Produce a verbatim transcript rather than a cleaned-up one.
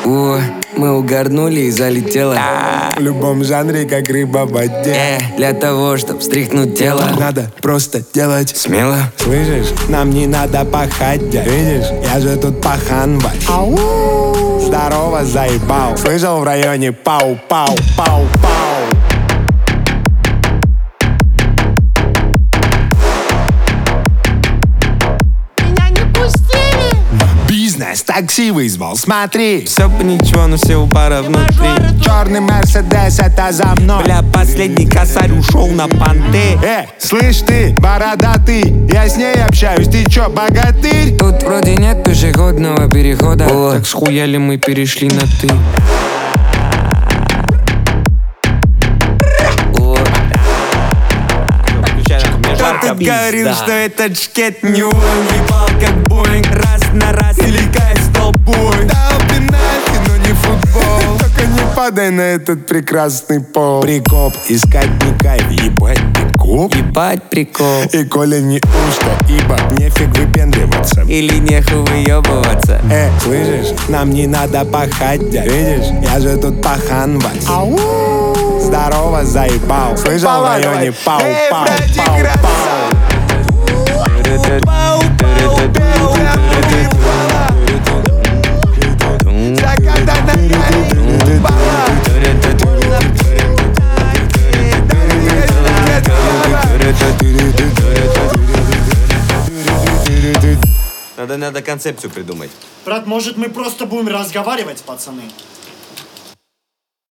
О, мы угорнули и залетело. В любом жанре, как рыба в воде. Э, для того, чтоб встряхнуть тело, надо просто делать смело. Слышишь, нам не надо пахать, дядь. Видишь, я же тут пахан ваш. Здорово, заебал. Слышал в районе пау-пау-пау-пау. Бизнес, такси вызвал, смотри. Все бы ничего, но все у пара внутри. Черный Мерседес, это за мной. Бля, последний косарь ушел на понты. Э, слышь ты, бородатый, я с ней общаюсь, ты чё, богатырь? Тут вроде нет пешеходного перехода. О, так схуяли мы перешли на ты. Кто-то говорил, что этот шкет не уебал, как Боинг. Раз на раз или кайф с толпой. Дал пенальти, но не футбол. Только не падай на этот прекрасный пол. Прикоп, искать не кайф, ебать прикоп. Ебать прикол. И коли не ушко, ибо нефиг выпендриваться. Или нехуй выебываться. Э, слышишь, нам не надо пахать, дядь. Видишь, я же тут пахан ваш. Здорово, заебал. Слышал в районе пау-пау-пау-пау. Надо, надо концепцию придумать. Брат, может мы просто будем разговаривать, пацаны?